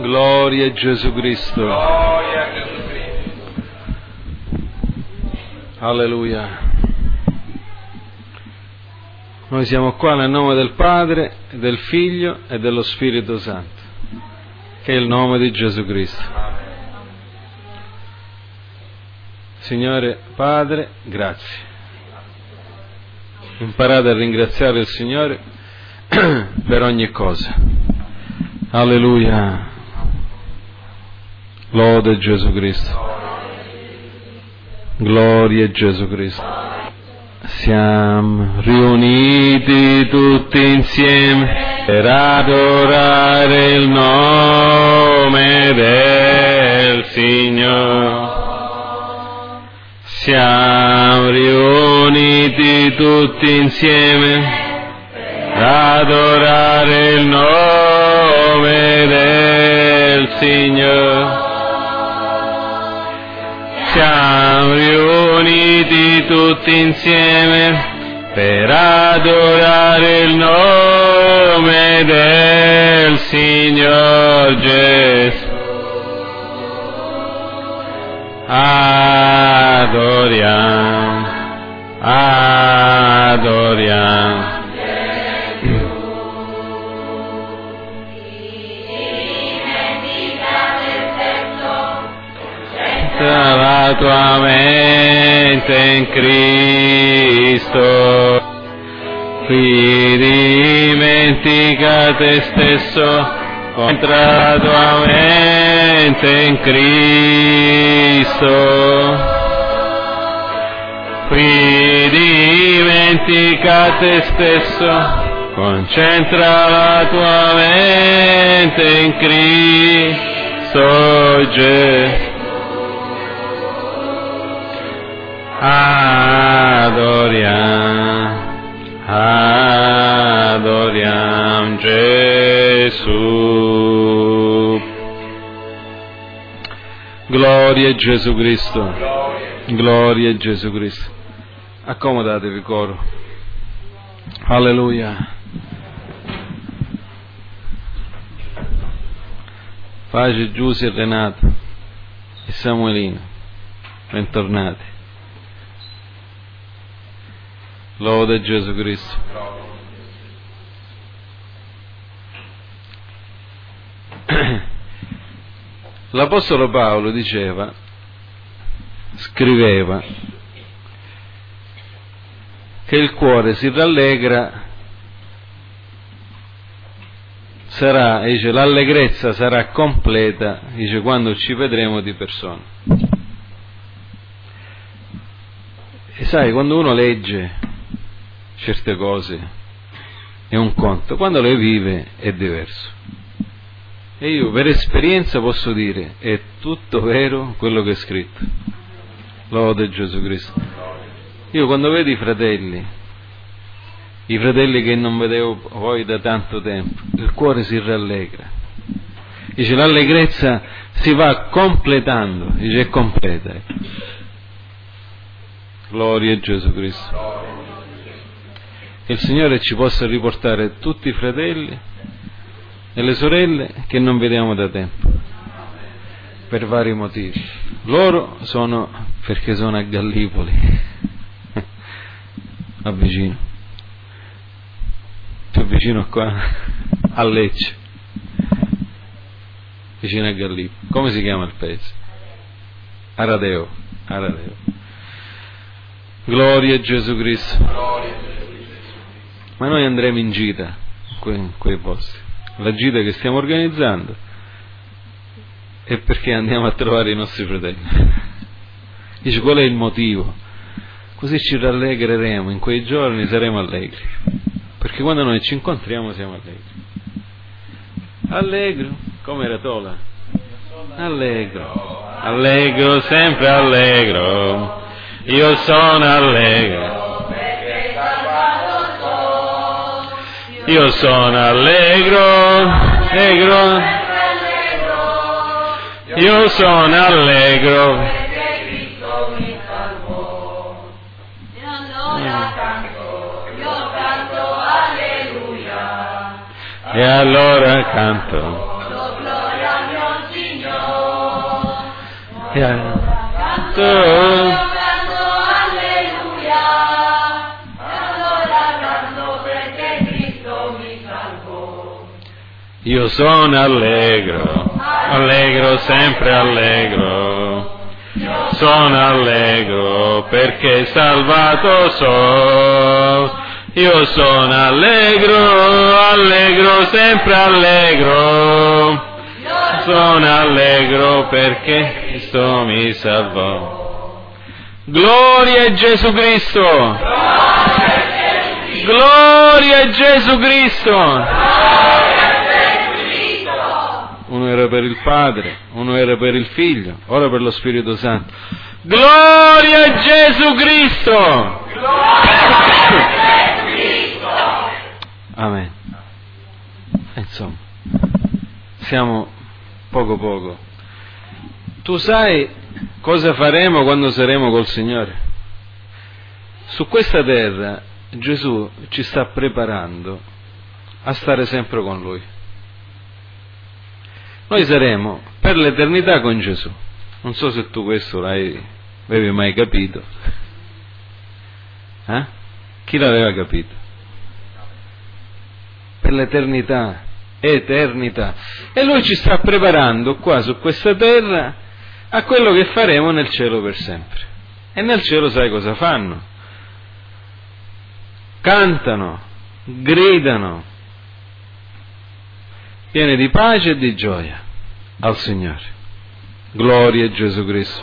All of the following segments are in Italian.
Gloria a Gesù Cristo. Gloria a Gesù Cristo. Alleluia. Noi siamo qua nel nome del Padre, del Figlio e dello Spirito Santo, che è il nome di Gesù Cristo. Signore Padre, grazie. Imparate a ringraziare il Signore per ogni cosa. Alleluia. Lode Gesù Cristo. Gloria a Gesù Cristo. Siamo riuniti tutti insieme per adorare il nome del Signore. Siamo riuniti tutti insieme per adorare il nome del Signore. Siamo riuniti tutti insieme per adorare il nome del Signor Gesù. Adoriamo, adoriamo. La tua mente in Cristo, qui dimentica te stesso, concentra la tua mente in Cristo, qui dimentica te stesso, concentra la tua mente in Cristo Gesù. Adoriamo, adoriamo Gesù. Gloria a Gesù Cristo. Gloria a Gesù Cristo. Accomodatevi coro. Alleluia. Pace Giussi e Renato e Samuelino. Bentornati. Lode Gesù Cristo. L'Apostolo Paolo scriveva che il cuore si rallegra, l'allegrezza sarà completa, quando ci vedremo di persona. E sai, quando uno legge certe cose è un conto, quando le vive è diverso. E io per esperienza posso dire, è tutto vero quello che è scritto. Lode Gesù Cristo. Io quando vedo i fratelli che non vedevo poi da tanto tempo, il cuore si rallegra. L'allegrezza si va completando, è completa. Gloria a Gesù Cristo. Che il Signore ci possa riportare tutti i fratelli e le sorelle che non vediamo da tempo, per vari motivi. Loro perché sono a Gallipoli, più vicino qua, a Lecce, vicino a Gallipoli. Come si chiama il paese? Aradeo. Gloria a Gesù Cristo. Ma noi andremo in gita in quei posti. La gita che stiamo organizzando è perché andiamo a trovare i nostri fratelli. Qual è il motivo? Così ci rallegreremo, in quei giorni saremo allegri, perché quando noi ci incontriamo siamo allegri. Allegro, come era Tola? Allegro, sempre allegro, io sono allegro. Io sono allegro, io sono allegro, perché Cristo mi salvò. E allora canto alleluia. E allora canto, do gloria al mio Io sono allegro, allegro, sempre allegro. Sono allegro perché salvato so. Io sono allegro, allegro, sempre allegro. Sono allegro perché Cristo mi salvò. Gloria a Gesù Cristo! Gloria a Gesù Cristo! Uno era per il Padre, uno era per il Figlio, ora per lo Spirito Santo. Gloria a Gesù Cristo! Amen. Insomma, siamo poco. Tu sai cosa faremo quando saremo col Signore? Su questa terra Gesù ci sta preparando a stare sempre con Lui. Noi saremo per l'eternità con Gesù. Non so se tu questo l'avevi mai capito. Chi l'aveva capito? Per l'eternità, eternità. E Lui ci sta preparando qua su questa terra a quello che faremo nel cielo per sempre. E nel cielo sai cosa fanno? Cantano, gridano, pieni di pace e di gioia al Signore. Gloria a Gesù Cristo.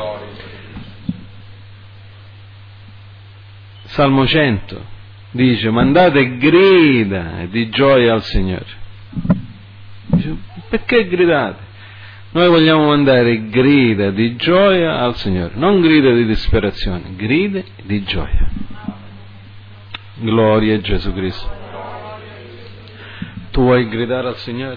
Salmo 100 dice: mandate grida di gioia al Signore. Dice, perché gridate? Noi vogliamo mandare grida di gioia al Signore, non grida di disperazione, grida di gioia. Gloria a Gesù Cristo. Tu vuoi gridare al Signore?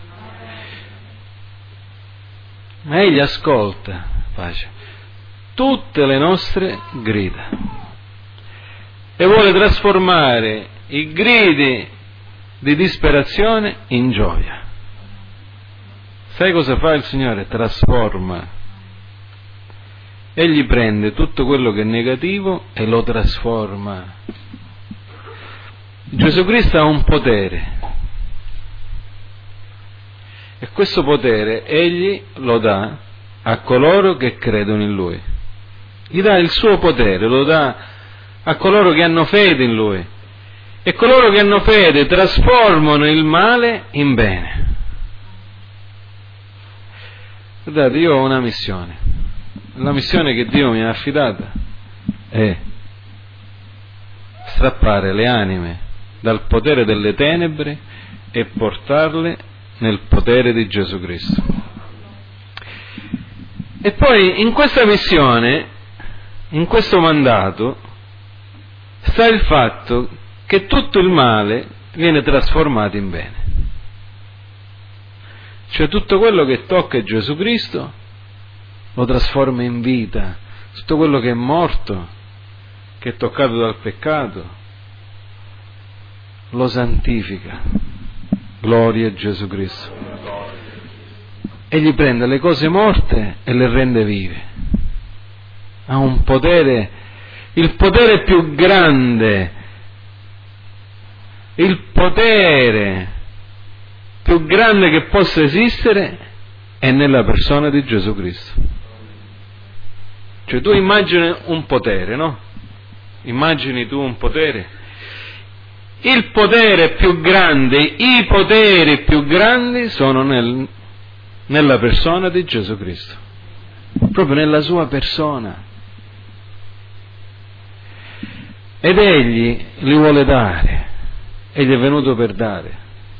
Ma Egli ascolta, pace, tutte le nostre grida e vuole trasformare i gridi di disperazione in gioia. Sai cosa fa il Signore? Trasforma. Egli prende tutto quello che è negativo e lo trasforma. Gesù Cristo ha un potere. E questo potere Egli lo dà a coloro che credono in Lui. Gli dà il suo potere, lo dà a coloro che hanno fede in Lui. E coloro che hanno fede trasformano il male in bene. Guardate, io ho una missione. La missione che Dio mi ha affidata è strappare le anime dal potere delle tenebre e portarle nel potere di Gesù Cristo. E poi in questa missione, in questo mandato, sta il fatto che tutto il male viene trasformato in bene. Cioè tutto quello che tocca Gesù Cristo lo trasforma in vita, tutto quello che è morto, che è toccato dal peccato, lo santifica. Gloria a Gesù Cristo. Egli prende le cose morte e le rende vive. Ha un potere, il potere più grande, il potere più grande che possa esistere è nella persona di Gesù Cristo. Cioè tu immagini un potere, no? Immagini tu un potere. Il potere più grande, i poteri più grandi sono nella persona di Gesù Cristo, proprio nella sua persona. Ed Egli li vuole dare, Egli è venuto per dare.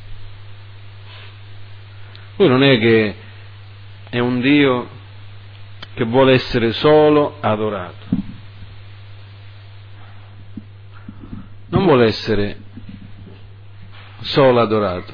Lui non è che è un Dio che vuole essere solo adorato, non vuole essere solo adorato.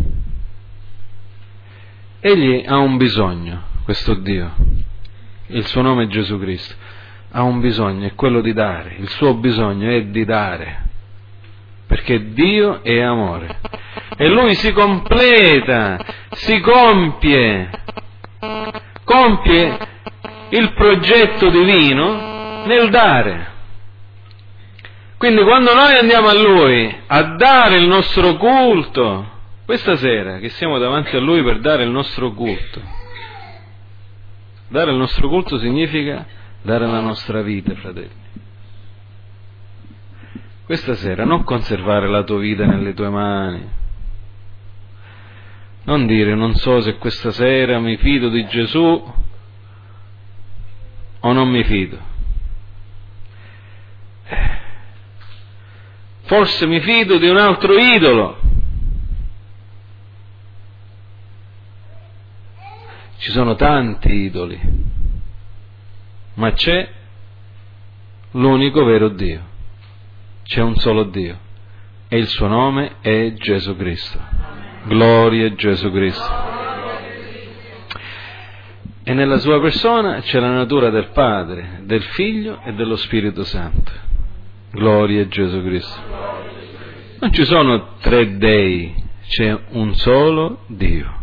Egli ha un bisogno, questo Dio, il suo nome è Gesù Cristo, ha un bisogno, è quello di dare, il suo bisogno è di dare, perché Dio è amore e Lui si completa, si compie il progetto divino nel dare. Quindi quando noi andiamo a Lui a dare il nostro culto, questa sera che siamo davanti a Lui per dare il nostro culto, dare il nostro culto significa dare la nostra vita, fratelli. Questa sera non conservare la tua vita nelle tue mani, non dire non so se questa sera mi fido di Gesù o non mi fido. Forse mi fido di un altro idolo. Ci sono tanti idoli, ma c'è l'unico vero Dio. C'è un solo Dio e il suo nome è Gesù Cristo. Gloria a Gesù Cristo. E nella sua persona c'è la natura del Padre, del Figlio e dello Spirito Santo. Gloria a Gesù Cristo. Non ci sono tre dei, c'è un solo Dio.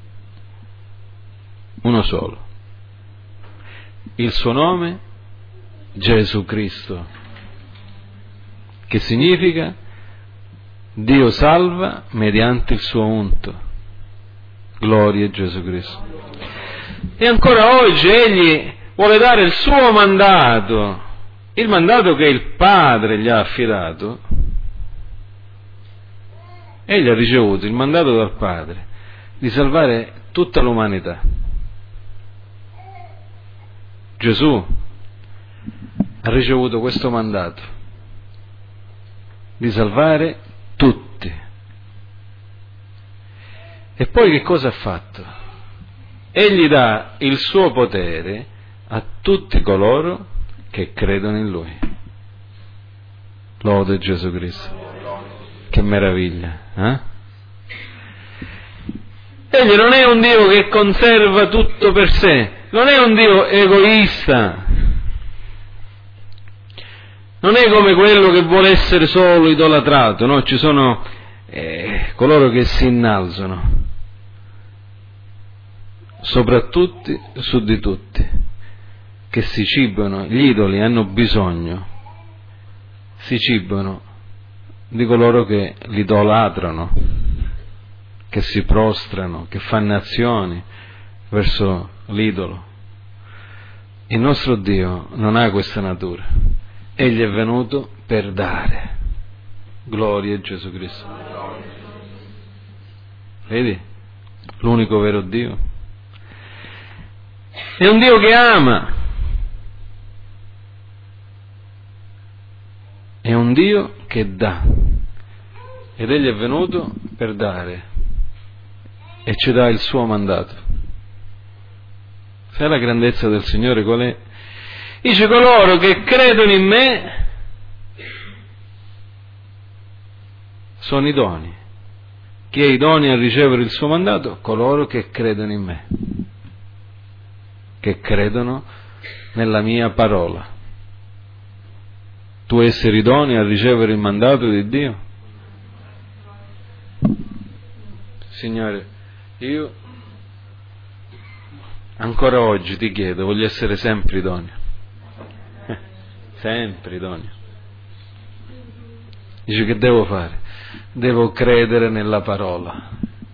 Uno solo. Il suo nome Gesù Cristo, che significa Dio salva mediante il suo unto. Gloria a Gesù Cristo. E ancora oggi Egli vuole dare il suo mandato, il mandato che il Padre gli ha affidato. Egli ha ricevuto il mandato dal Padre di salvare tutta l'umanità. Gesù ha ricevuto questo mandato di salvare tutti. E poi che cosa ha fatto? Egli dà il suo potere a tutti coloro che credono in Lui. Lode Gesù Cristo. Che meraviglia, eh? Egli non è un Dio che conserva tutto per sé, non è un Dio egoista, non è come quello che vuole essere solo idolatrato, no? Ci sono coloro che si innalzano soprattutto su di tutti, che si cibano, gli idoli hanno bisogno, si cibano di coloro che li idolatrano, che si prostrano, che fanno azioni verso l'idolo. Il nostro Dio non ha questa natura. Egli è venuto per dare. Gloria a Gesù Cristo. Vedi? L'unico vero Dio. È un Dio che ama. È un Dio che dà. Ed Egli è venuto per dare. E ci dà il suo mandato. Sai la grandezza del Signore qual è? Dice: coloro che credono in me sono idonei. Chi è idoneo a ricevere il suo mandato? Coloro che credono in me, che credono nella mia parola. Tu essere idoneo a ricevere il mandato di Dio? Signore, io ancora oggi ti chiedo, voglio essere sempre idoneo. Sempre idoneo. Dice: che devo fare? Devo credere nella parola.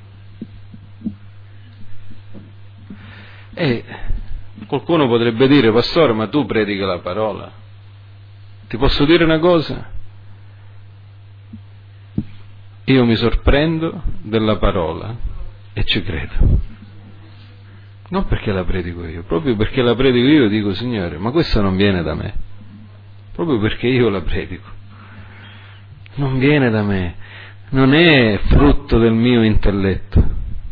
E qualcuno potrebbe dire: pastore, ma tu predichi la parola. Ti posso dire una cosa? Io mi sorprendo della parola e ci credo. Non perché la predico io, proprio perché la predico io dico: Signore, ma questo non viene da me. Proprio perché io la predico. Non viene da me, non è frutto del mio intelletto.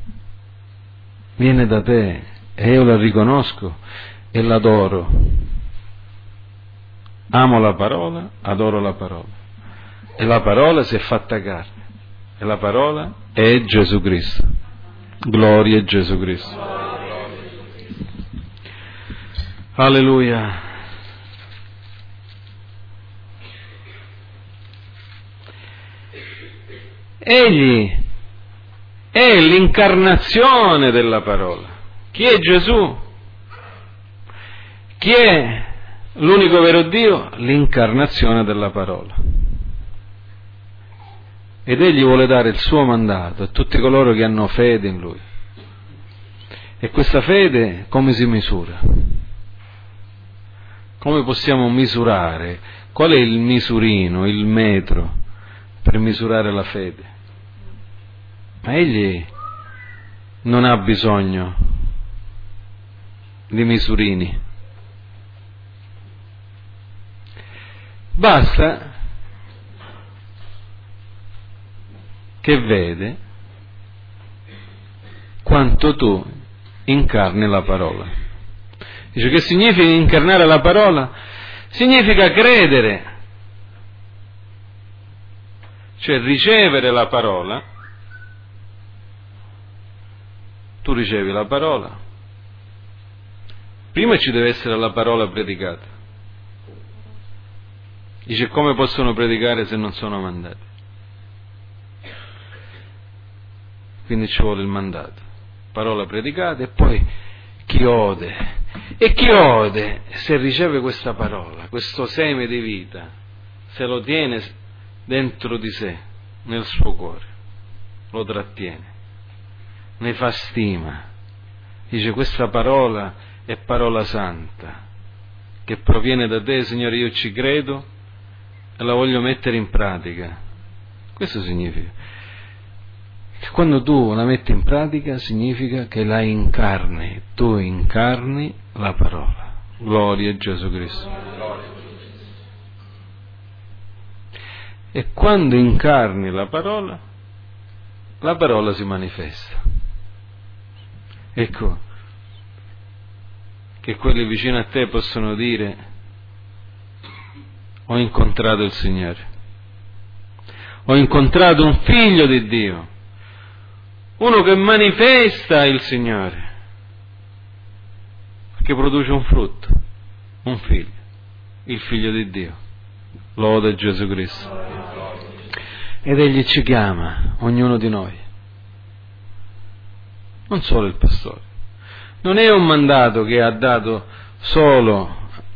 Viene da te e io la riconosco e l'adoro. Amo la parola, adoro la parola. E la parola si è fatta carne. E la parola è Gesù Cristo. Gloria a Gesù Cristo. Alleluia. Egli è l'incarnazione della parola. Chi è Gesù? Chi è l'unico vero Dio? L'incarnazione della parola. Ed egli vuole dare il suo mandato a tutti coloro che hanno fede in lui. E questa fede come si misura? Come possiamo misurare? Qual è il misurino, il metro per misurare la fede? Ma egli non ha bisogno di misurini. Basta che vede quanto tu incarni la parola. Dice, che significa incarnare la parola? Significa credere, cioè ricevere la parola. Tu ricevi la parola, prima ci deve essere la parola predicata. Dice, come possono predicare se non sono mandati? Quindi ci vuole il mandato, parola predicata, e poi chi ode. E chi ode, se riceve questa parola, questo seme di vita, se lo tiene dentro di sé, nel suo cuore, lo trattiene, ne fa stima. Dice, questa parola è parola santa, che proviene da te, Signore, io ci credo e la voglio mettere in pratica. Questo significa. Quando tu la metti in pratica significa che la incarni, tu incarni la parola. Gloria a Gesù Cristo. E quando incarni la parola si manifesta. Ecco che quelli vicino a te possono dire: ho incontrato il Signore, ho incontrato un figlio di Dio, uno che manifesta il Signore, che produce un frutto, un figlio, il figlio di Dio. Lode Gesù Cristo. Ed egli ci chiama, ognuno di noi, non solo il pastore. Non è un mandato che ha dato solo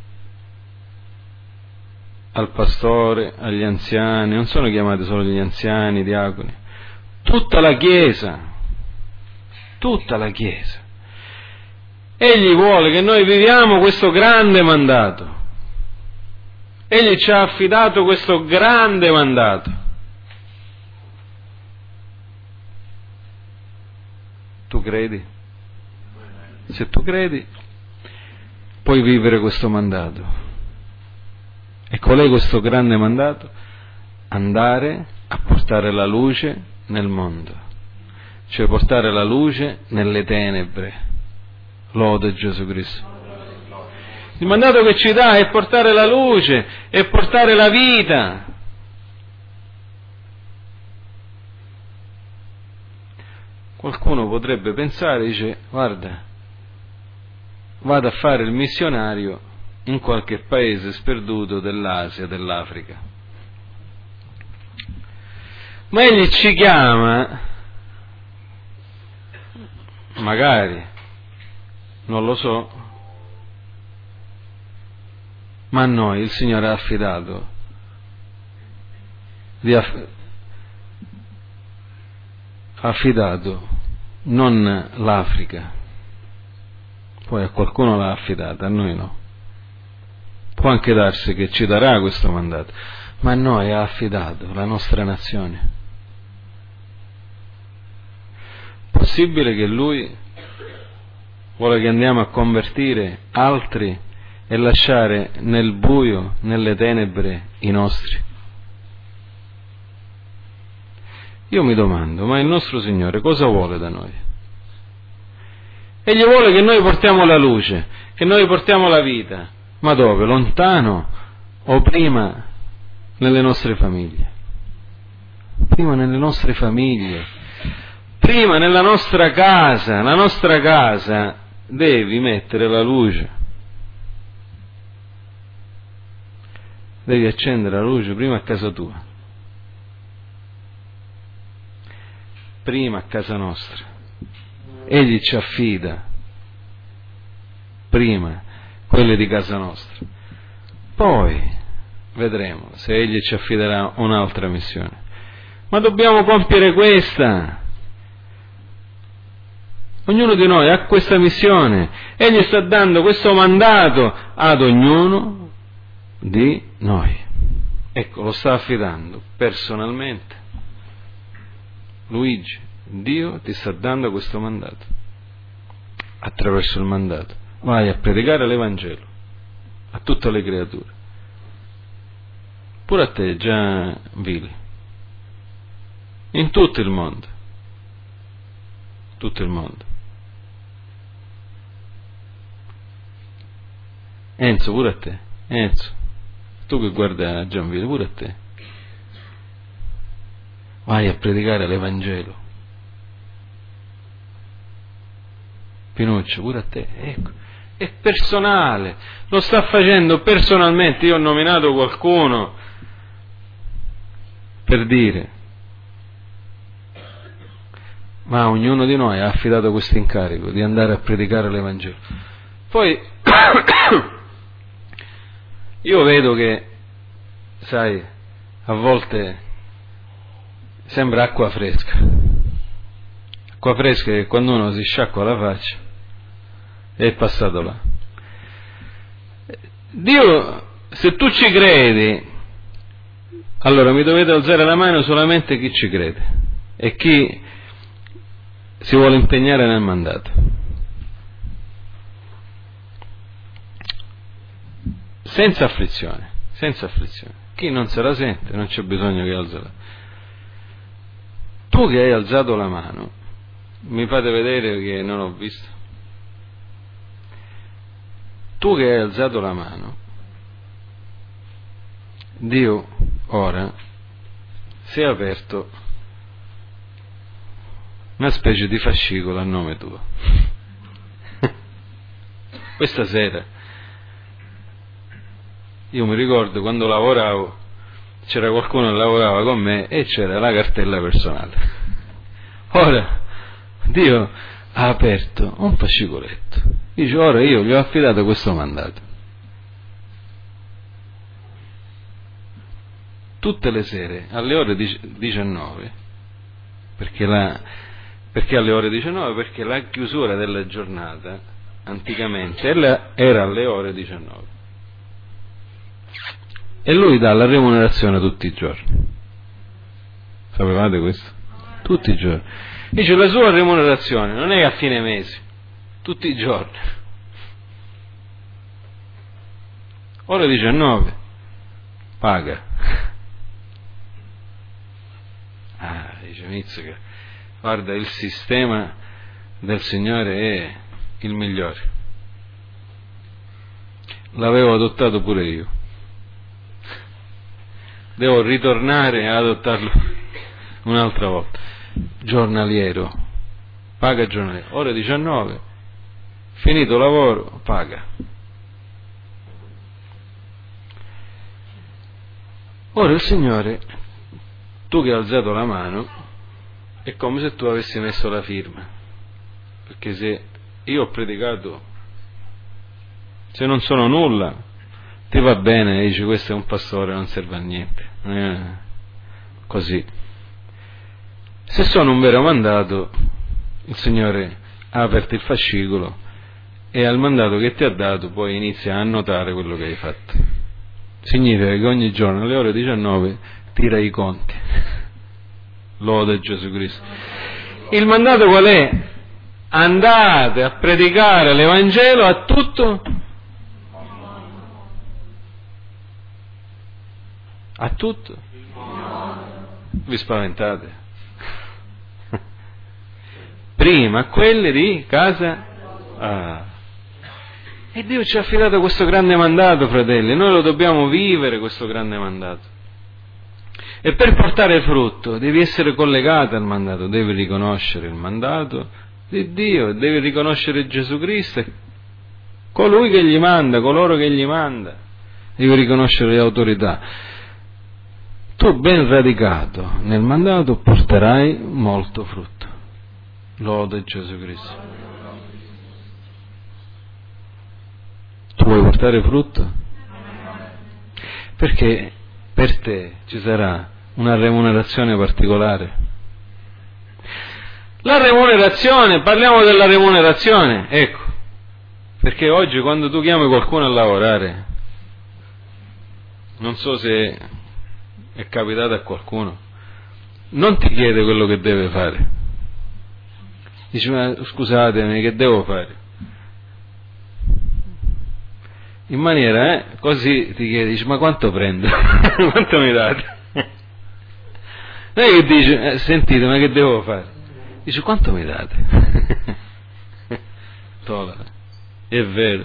al pastore, agli anziani, non sono chiamati solo gli anziani, i diaconi, tutta la Chiesa. Tutta la Chiesa. Egli vuole che noi viviamo questo grande mandato. Egli ci ha affidato questo grande mandato. Tu credi? Se tu credi, puoi vivere questo mandato. E qual è questo grande mandato? Andare a portare la luce nel mondo. Cioè portare la luce nelle tenebre. Lode Gesù Cristo. Il mandato che ci dà è portare la luce, è portare la vita. Qualcuno potrebbe pensare, dice, guarda, vado a fare il missionario in qualche paese sperduto dell'Asia, dell'Africa. Ma egli ci chiama, magari, non lo so, ma a noi il Signore ha affidato non l'Africa, poi a qualcuno l'ha affidata, a noi no. Può anche darsi che ci darà questo mandato, ma a noi ha affidato la nostra nazione. Possibile che Lui vuole che andiamo a convertire altri e lasciare nel buio, nelle tenebre, i nostri? Io mi domando, ma il nostro Signore cosa vuole da noi? Egli vuole che noi portiamo la luce, che noi portiamo la vita. Ma dove? Lontano o prima nelle nostre famiglie? Prima nelle nostre famiglie. Prima nella nostra casa. La nostra casa devi mettere la luce. Devi accendere la luce prima a casa tua. Prima a casa nostra. Egli ci affida prima quelli di casa nostra. Poi vedremo se Egli ci affiderà un'altra missione. Ma dobbiamo compiere questa. Ognuno di noi ha questa missione. Egli sta dando questo mandato ad ognuno di noi. Ecco, lo sta affidando personalmente. Luigi, Dio ti sta dando questo mandato. Attraverso il mandato vai a predicare l'Evangelo a tutte le creature, pure a te già vili, in tutto il mondo, tutto il mondo. Enzo, pure a te, Enzo, tu che guarda Gianville, pure a te, vai a predicare l'Evangelo. Pinuccio, pure a te, ecco, è personale, lo sta facendo personalmente. Io ho nominato qualcuno per dire, ma ognuno di noi ha affidato questo incarico di andare a predicare l'Evangelo. Poi io vedo che, sai, a volte sembra acqua fresca che quando uno si sciacqua la faccia è passato là. Dio, se tu ci credi, allora mi dovete alzare la mano solamente chi ci crede e chi si vuole impegnare nel mandato. Senza afflizione. Chi non se la sente non c'è bisogno che alzi la. Tu che hai alzato la mano, mi fate vedere che non ho visto. Tu che hai alzato la mano, Dio ora si è aperto una specie di fascicolo a nome tuo. Questa sera io mi ricordo quando lavoravo, c'era qualcuno che lavorava con me e c'era la cartella personale. Ora Dio ha aperto un fascicoletto, dice ora io gli ho affidato questo mandato. Tutte le sere alle ore 19, perché alle ore 19? Perché la chiusura della giornata anticamente era alle ore 19 e lui dà la remunerazione tutti i giorni. Sapevate questo? Tutti i giorni. Dice la sua remunerazione non è a fine mese, tutti i giorni. Ore 19 paga. Dice Mizzica, guarda, il sistema del Signore è il migliore. L'avevo adottato pure io. Devo ritornare ad adottarlo un'altra volta. Giornaliero, paga giornaliero, ore 19, finito lavoro, paga. Ora il Signore, tu che hai alzato la mano, è come se tu avessi messo la firma, perché se io ho predicato, se non sono nulla, ti va bene, e dici questo è un pastore, non serve a niente, così. Se sono un vero mandato, il Signore ha aperto il fascicolo e al mandato che ti ha dato poi inizia a annotare quello che hai fatto. Significa che ogni giorno alle ore 19 tira i conti. Lode Gesù Cristo. Il mandato qual è? Andate a predicare l'Evangelo a tutto. A tutto. Vi spaventate? Prima a quelle di casa. E Dio ci ha affidato questo grande mandato, fratelli, noi lo dobbiamo vivere questo grande mandato. E per portare frutto devi essere collegato al mandato, devi riconoscere il mandato di Dio, devi riconoscere Gesù Cristo, colui che gli manda, coloro che gli manda, devi riconoscere le autorità. Tu ben radicato nel mandato porterai molto frutto. Lode Gesù Cristo. Tu vuoi portare frutto? Perché per te ci sarà una remunerazione particolare. La remunerazione, parliamo della remunerazione, ecco, perché oggi quando tu chiami qualcuno a lavorare, non so se è capitato a qualcuno, non ti chiede quello che deve fare. Dici, ma scusatemi, che devo fare? In maniera, così ti chiede, dici, ma quanto prendo? Quanto mi date? Non è che dici, sentite, ma che devo fare? Dice, quanto mi date? Tola, è vero.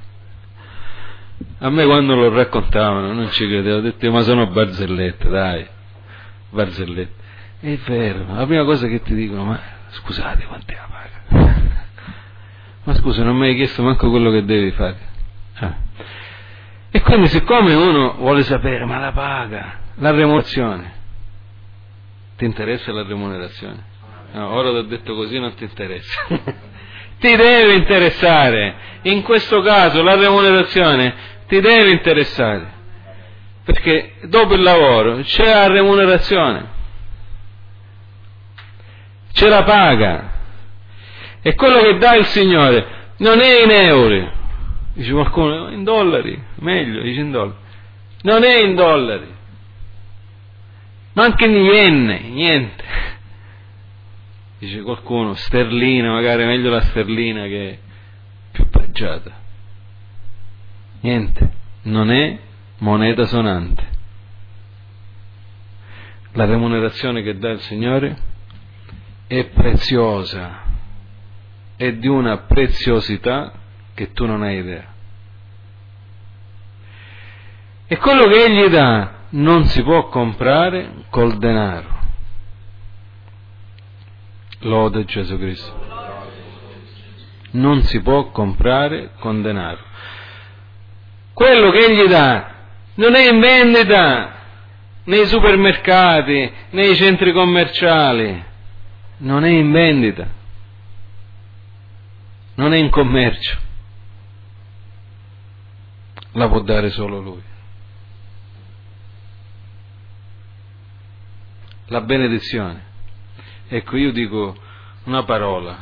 A me quando lo raccontavano non ci credevo, ho detto, ma sono barzellette, dai, barzellette. È vero, la prima cosa che ti dicono, ma scusate, quanto è la paga? Ma scusa, non mi hai chiesto manco quello che devi fare. E quindi siccome uno vuole sapere, ma la paga, la remunerazione, ti interessa la remunerazione? No, ora ti ho detto così, non ti interessa. Ti deve interessare. In questo caso la remunerazione ti deve interessare, perché dopo il lavoro c'è la remunerazione, c'è la paga, e quello che dà il Signore non è in euro. Dice qualcuno, in dollari, meglio, dice in dollari. Non è in dollari, ma anche in yen, niente. Dice qualcuno, sterlina, magari meglio la sterlina che è più pregiata. Niente, non è moneta sonante. La remunerazione che dà il Signore è preziosa, è di una preziosità che tu non hai idea. E quello che Egli dà non si può comprare col denaro. Lode Gesù Cristo. Non si può comprare con denaro. Quello che Egli dà non è in vendita nei supermercati, nei centri commerciali, non è in vendita, non è in commercio, la può dare solo Lui. La benedizione. Ecco, io dico una parola.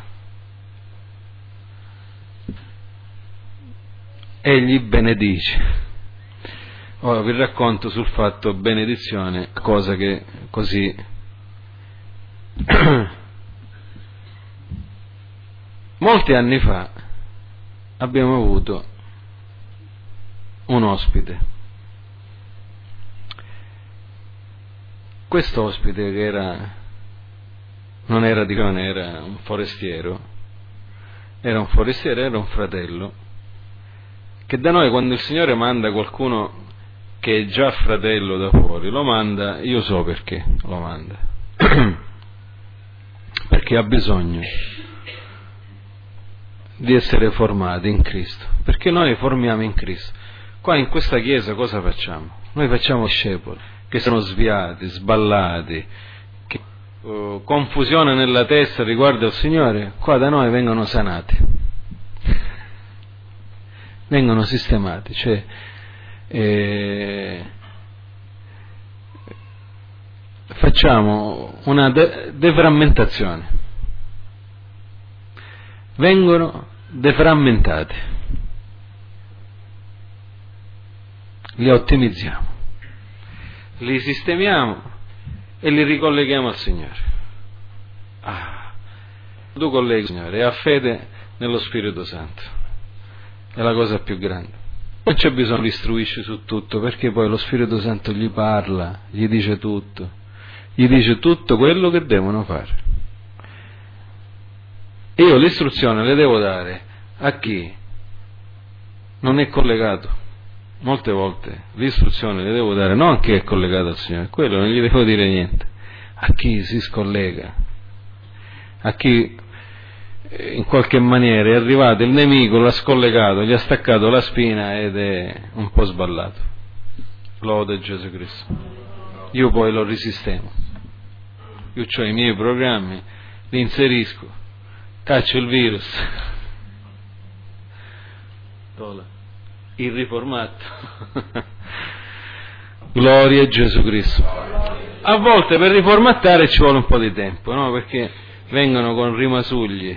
Egli benedice. Ora vi racconto sul fatto benedizione, cosa che così molti anni fa abbiamo avuto un ospite. Questo ospite che non era di Lione, era un forestiero, era un fratello, che da noi quando il Signore manda qualcuno che è già fratello da fuori, lo manda, io so perché lo manda, perché ha bisogno di essere formati in Cristo, perché noi formiamo in Cristo. Qua in questa chiesa cosa facciamo? Noi facciamo discepoli che sono sviati, sballati, che confusione nella testa riguardo al Signore, qua da noi vengono sanati, vengono sistemati, cioè facciamo una deframmentazione, vengono deframmentati, li ottimizziamo, li sistemiamo e li ricolleghiamo al Signore. Tu colleghi il Signore e ha fede nello Spirito Santo, è la cosa più grande. Non c'è bisogno di istruirci su tutto, perché poi lo Spirito Santo gli parla, gli dice tutto quello che devono fare. Io l'istruzione le devo dare a chi non è collegato. Molte volte l'istruzione le devo dare non a chi è collegato al Signore, quello non gli devo dire niente, a chi si scollega, a chi in qualche maniera è arrivato il nemico, l'ha scollegato, gli ha staccato la spina ed è un po' sballato. Lode Gesù Cristo. Io poi lo risistemo, io ho i miei programmi, li inserisco, caccio il virus. il riformato. Gloria a Gesù Cristo. A volte per riformattare ci vuole un po' di tempo, no? Perché vengono con rimasugli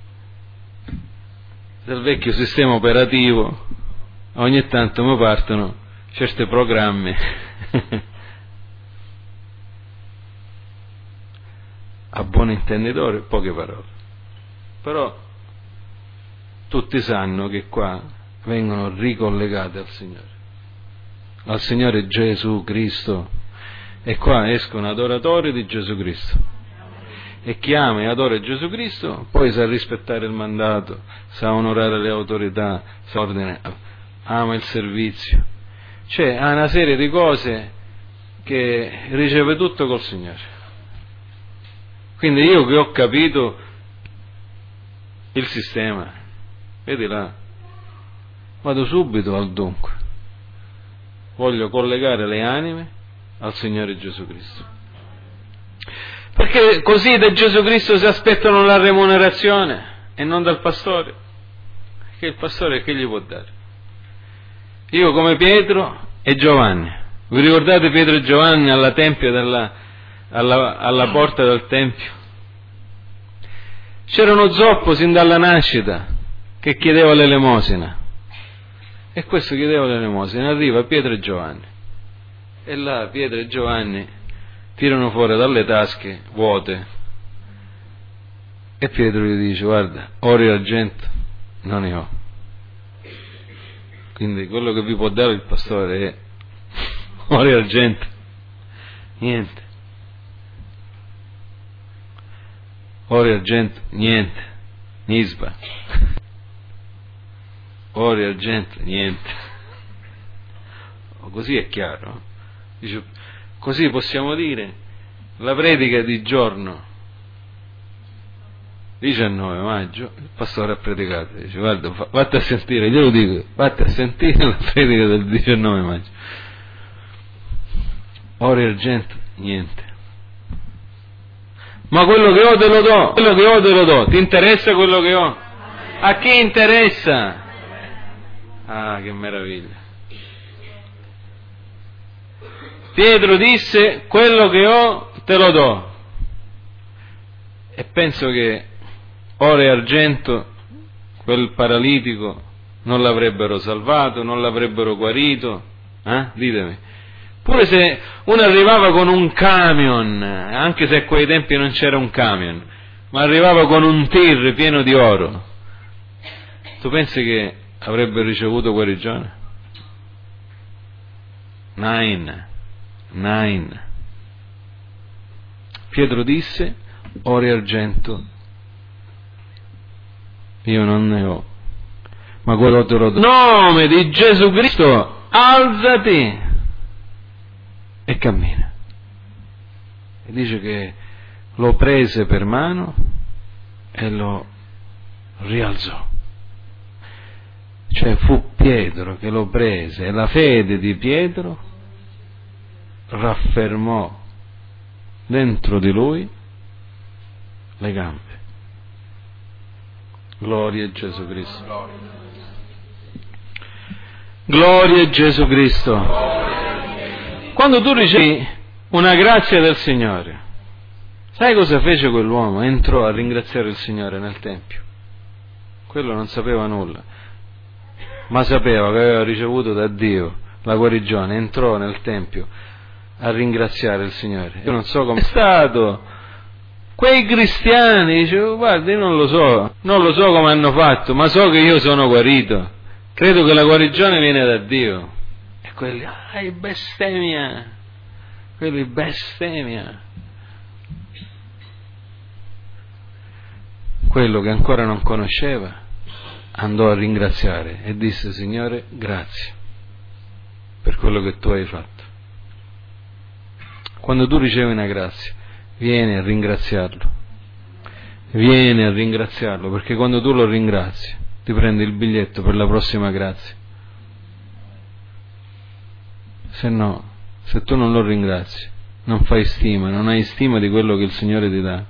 del vecchio sistema operativo, ogni tanto mi partono certi programmi a buon intenditore, poche parole, però tutti sanno che qua vengono ricollegati al Signore Gesù Cristo, e qua escono adoratori di Gesù Cristo, e chi ama e adora Gesù Cristo poi sa rispettare il mandato, sa onorare le autorità, sa ordine, ama il servizio, cioè ha una serie di cose che riceve tutto col Signore. Quindi io che ho capito il sistema, vedi là, vado subito al dunque, voglio collegare le anime al Signore Gesù Cristo, perché così da Gesù Cristo si aspettano la remunerazione e non dal pastore, perché il pastore che gli può dare? Io come Pietro e Giovanni, vi ricordate Pietro e Giovanni alla tempia alla porta del tempio? C'era uno zoppo sin dalla nascita che chiedeva l'elemosina, e questo chiedeva l'elemosina, arriva Pietro e Giovanni, e là Pietro e Giovanni tirano fuori dalle tasche vuote, e Pietro gli dice: guarda, oro e argento non ne ho, quindi quello che vi può dare il pastore è oro e argento, niente. Oro e argento, niente, nisba. Oro e argento, niente. Così è chiaro. Dice, così possiamo dire la predica di giorno 19 maggio, il pastore ha predicato, dice: guarda, vatti a sentire, glielo dico, vatti a sentire la predica del 19 maggio. Oro e argento, niente. Ma quello che ho te lo do, quello che ho te lo do. Ti interessa quello che ho? A chi interessa? Ah, che meraviglia. Pietro disse: quello che ho te lo do. E penso che oro e argento quel paralitico non l'avrebbero salvato, non l'avrebbero guarito, ditemi. Pure se uno arrivava con un camion, anche se a quei tempi non c'era un camion, ma arrivava con un tir pieno di oro, tu pensi che avrebbe ricevuto guarigione? Nine. Pietro disse: oro e argento io non ne ho, ma quello te lo do. Nome di Gesù Cristo, alzati e cammina. E dice che lo prese per mano e lo rialzò. Cioè fu Pietro che lo prese, e la fede di Pietro raffermò dentro di lui le gambe. Gloria a Gesù Cristo. Gloria a Gesù Cristo. Quando tu ricevi una grazia del Signore, sai cosa fece quell'uomo? Entrò a ringraziare il Signore nel Tempio. Quello non sapeva nulla, ma sapeva che aveva ricevuto da Dio la guarigione. Entrò nel Tempio a ringraziare il Signore. Io non so come è stato. Quei cristiani dicevo: guarda, io non lo so come hanno fatto, ma so che io sono guarito. Credo che la guarigione viene da Dio. E quelli: bestemmia. Quelli: bestemmia. Quello che ancora non conosceva andò a ringraziare e disse: Signore, grazie per quello che tu hai fatto. Quando tu ricevi una grazia, vieni a ringraziarlo, perché quando tu lo ringrazi ti prendi il biglietto per la prossima grazia. Se no, se tu non lo ringrazi, non fai stima, non hai stima di quello che il Signore ti dà,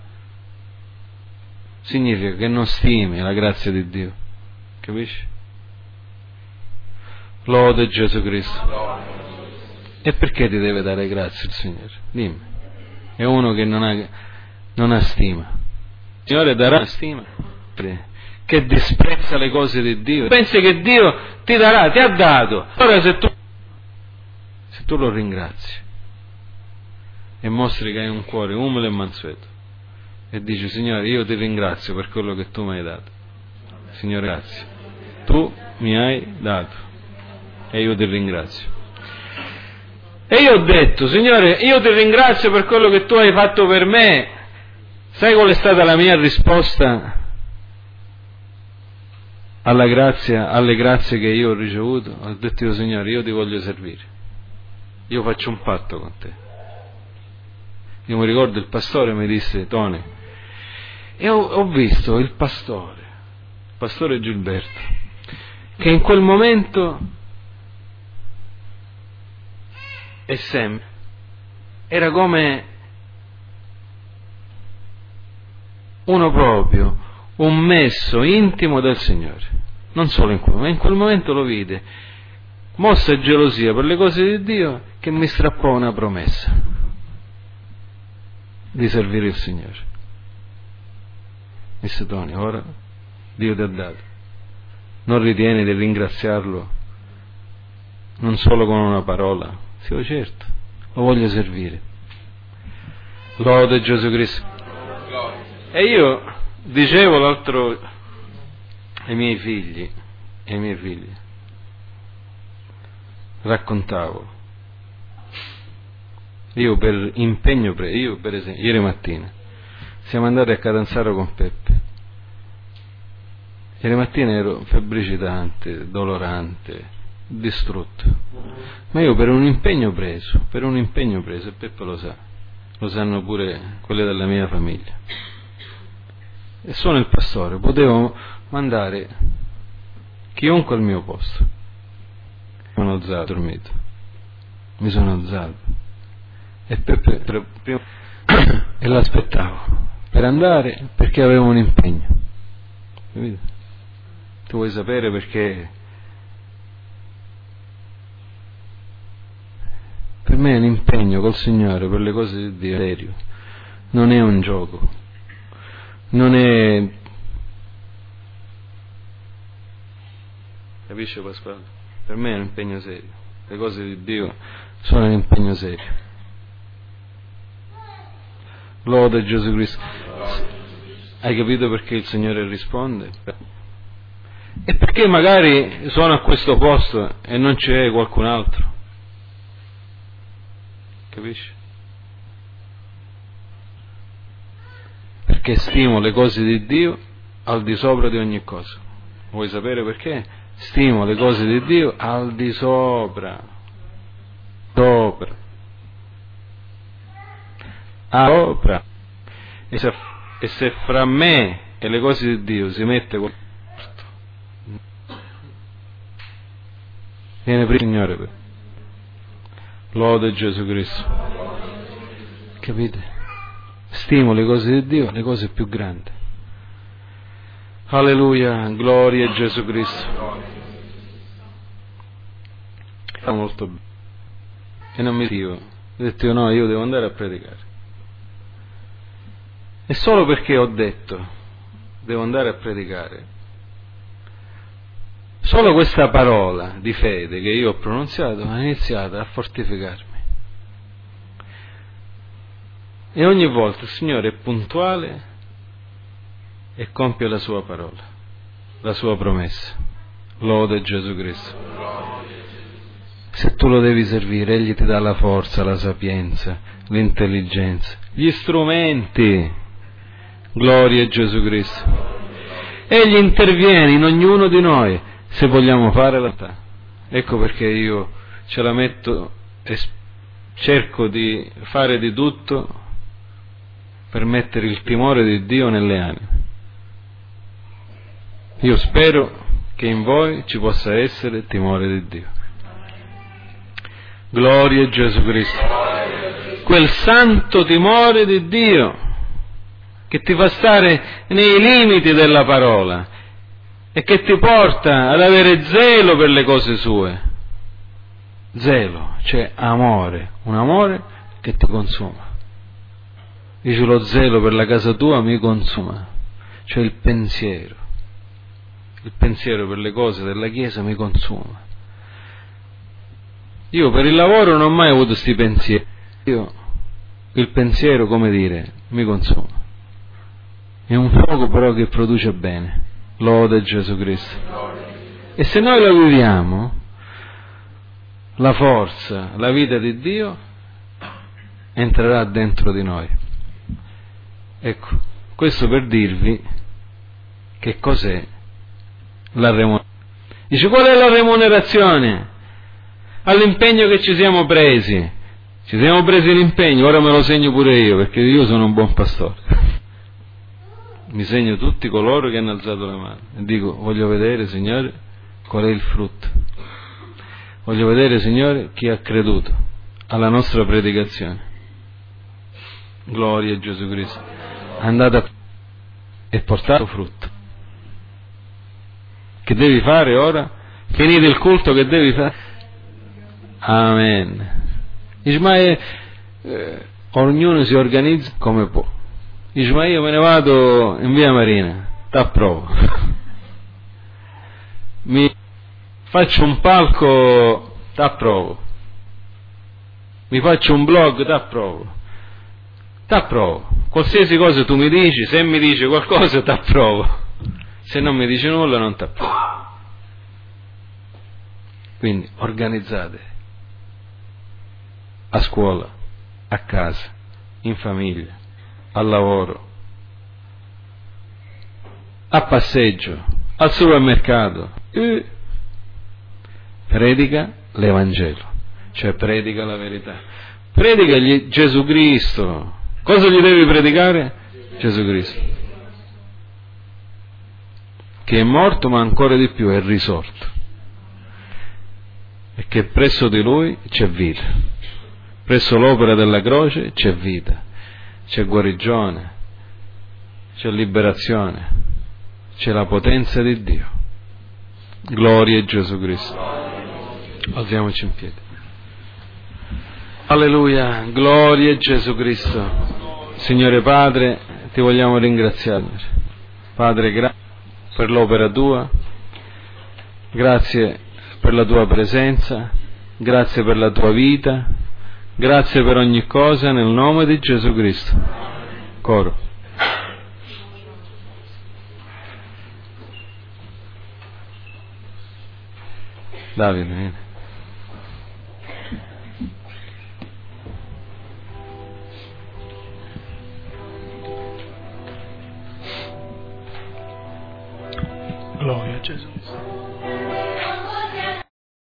significa che non stimi la grazia di Dio, capisci? Lode Gesù Cristo. E perché ti deve dare grazie il Signore? Dimmi. È uno che non ha stima. Il Signore darà stima, che disprezza le cose di Dio. Pensi che Dio ti darà, ti ha dato. Allora se tu lo ringrazi e mostri che hai un cuore umile e mansueto e dici: Signore, io ti ringrazio per quello che tu mi hai dato. Signore, grazie. Tu mi hai dato e io ti ringrazio. E io ho detto: Signore, io ti ringrazio per quello che tu hai fatto per me. Sai qual è stata la mia risposta alle grazie che io ho ricevuto? Ho detto: Signore, io ti voglio servire, io faccio un patto con te. Io mi ricordo il pastore mi disse: Tony, e ho visto il pastore Gilberto, che in quel momento e sempre era come uno proprio, un messo intimo del Signore. Non solo in quel momento lo vide, mossa gelosia per le cose di Dio, che mi strappò una promessa di servire il Signore. Disse: Tony, ora Dio ti ha dato, non ritieni di ringraziarlo non solo con una parola? Sì, certo, lo voglio servire. Lode Gesù Cristo. E io dicevo l'altro ai miei figli, raccontavo, io per impegno io per esempio ieri mattina siamo andati a Catanzaro con Peppe. Ieri mattina ero febbricitante, dolorante, distrutto, ma io per un impegno preso, e Peppe lo sa, lo sanno pure quelle della mia famiglia, e sono il pastore, potevo mandare chiunque al mio posto. Mi sono alzato, dormito, mi sono alzato e Peppe e l'aspettavo per andare, perché avevo un impegno, capito? Tu vuoi sapere perché? Per me è un impegno col Signore per le cose di Dio serio, non è un gioco, non è, capisci Pasquale? Per me è un impegno serio, le cose di Dio sono un impegno serio. Lode Gesù Cristo. Hai capito perché il Signore risponde? E perché magari sono a questo posto e non c'è qualcun altro, capisci? Perché stimo le cose di Dio al di sopra di ogni cosa. Vuoi sapere perché? Stimo le cose di Dio al di sopra, e se fra me e le cose di Dio si mette qualcosa, viene prima il Signore. Lode Gesù Cristo. Capite? Stimo le cose di Dio, le cose più grandi. Alleluia, gloria a Gesù Cristo. Fa molto bene. E non mi dico, ho detto no, io devo andare a predicare. E solo perché ho detto devo andare a predicare, solo questa parola di fede che io ho pronunziato ha iniziato a fortificarmi. E ogni volta il Signore è puntuale e compie la sua parola, la sua promessa. Lode Gesù Cristo. Se tu lo devi servire, Egli ti dà la forza, la sapienza, l'intelligenza, gli strumenti. Gloria a Gesù Cristo. Egli interviene in ognuno di noi se vogliamo fare la verità. Ecco perché io ce la metto e cerco di fare di tutto per mettere il timore di Dio nelle anime. Io spero che in voi ci possa essere il timore di Dio. Gloria a Gesù Cristo. Quel santo timore di Dio che ti fa stare nei limiti della parola e che ti porta ad avere zelo per le cose sue, Zelo, cioè amore, un amore che ti consuma. Dice lo zelo per la casa tua mi consuma, cioè il pensiero per le cose della Chiesa mi consuma. Io per il lavoro non ho mai avuto questi pensieri, il pensiero, come dire, mi consuma. È un fuoco però che produce bene, lode Gesù Cristo. E se noi lo viviamo, la forza, la vita di Dio entrerà dentro di noi. Ecco, questo per dirvi che cos'è la remunerazione. Dice, qual è la remunerazione? All'impegno che ci siamo presi. Ci siamo presi l'impegno, ora me lo segno pure io, perché io sono un buon pastore. Mi segno tutti coloro che hanno alzato le mani e dico, voglio vedere, Signore, qual è il frutto. Voglio vedere, Signore, chi ha creduto alla nostra predicazione. Gloria a Gesù Cristo. Andate e portate frutto. Che devi fare ora? Finite il culto, che devi fare? Amen. Dice, ma ognuno si organizza come può. Dice, ma io me ne vado in via Marina, t'approvo. Mi faccio un palco, t'approvo. Mi faccio un blog, t'approvo. Qualsiasi cosa tu mi dici, se mi dici qualcosa t'approvo, se non mi dici nulla non t'approvo. Quindi organizzate a scuola, a casa, in famiglia, al lavoro, a passeggio, al supermercato, predica l'Evangelo, cioè predica la verità, predicagli Gesù Cristo. Cosa gli devi predicare? Gesù Cristo, che è morto ma ancora di più è risorto, e che presso di Lui c'è vita, presso l'opera della croce c'è vita, c'è guarigione, c'è liberazione, c'è la potenza di Dio. Gloria a Gesù Cristo. Alziamoci in piedi. Alleluia, gloria a Gesù Cristo. Signore Padre, ti vogliamo ringraziare. Padre, grazie per l'opera tua, grazie per la tua presenza, grazie per la tua vita, grazie per ogni cosa, nel nome di Gesù Cristo. Coro. Davide, vieni. Gloria a Gesù.